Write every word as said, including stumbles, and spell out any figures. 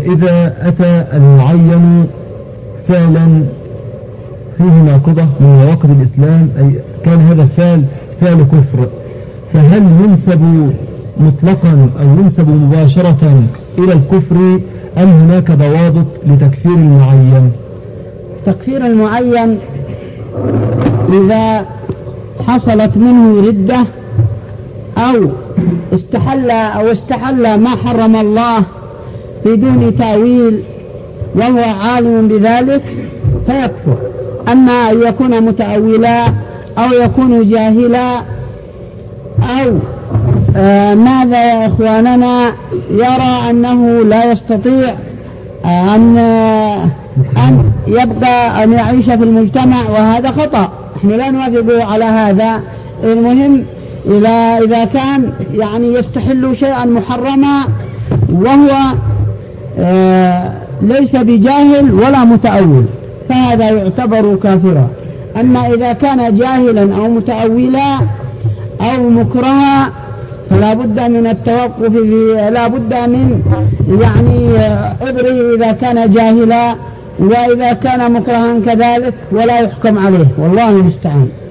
إذا أتى المعين فعلا فيه ناقضة من نواقض الإسلام، أي كان هذا الفعل فعل كفر، فهل ينسب مطلقا أو ينسب مباشرة إلى الكفر أم هناك ضوابط لتكفير المعين؟ تكفير المعين إذا حصلت منه ردة أو استحل أو استحل ما حرم الله بدون تأويل وهو عالم بذلك فيكفر. أما أن يكون متأولا أو يكون جاهلا أو آه ماذا يا إخواننا يرى أنه لا يستطيع أن, أن يبقى أن يعيش في المجتمع، وهذا خطأ، نحن لا نوافق على هذا. المهم إذا, إذا كان يعني يستحل شيئا محرما وهو آه ليس بجاهل ولا متأول فهذا يعتبر كافرا. أما إذا كان جاهلا أو متأولا أو مكرها فلا بد من التوقف في لا بد من يعني عذره إذا كان جاهلا، وإذا كان مكرها كذلك ولا يحكم عليه، والله المستعان.